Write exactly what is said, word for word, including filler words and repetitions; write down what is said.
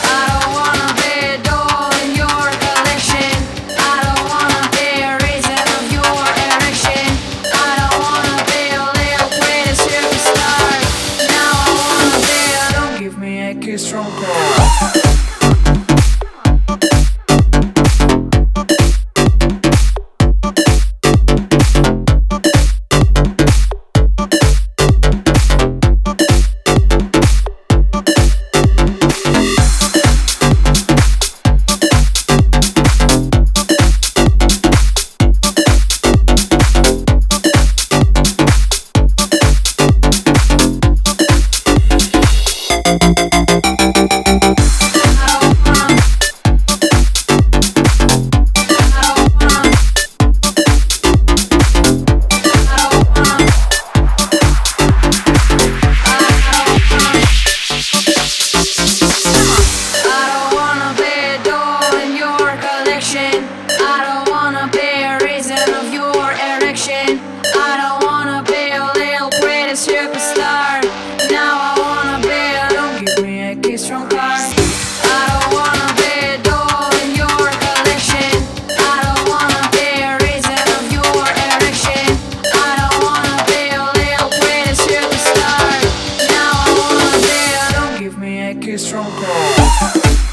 I don't wanna be a doll in your collection. I don't wanna be a reason of your erection. I don't wanna be a little pretty superstar. Now I wanna be a don't give me a kiss from God. I don't wanna be a reason of your erection. I don't wanna be a little pretty superstar. Now I wanna be a don't give me a kiss from Clark. I don't wanna be a doll in your collection. I don't wanna be a reason of your erection. I don't wanna be a little pretty superstar. Now I wanna be a don't give me a kiss from Clark.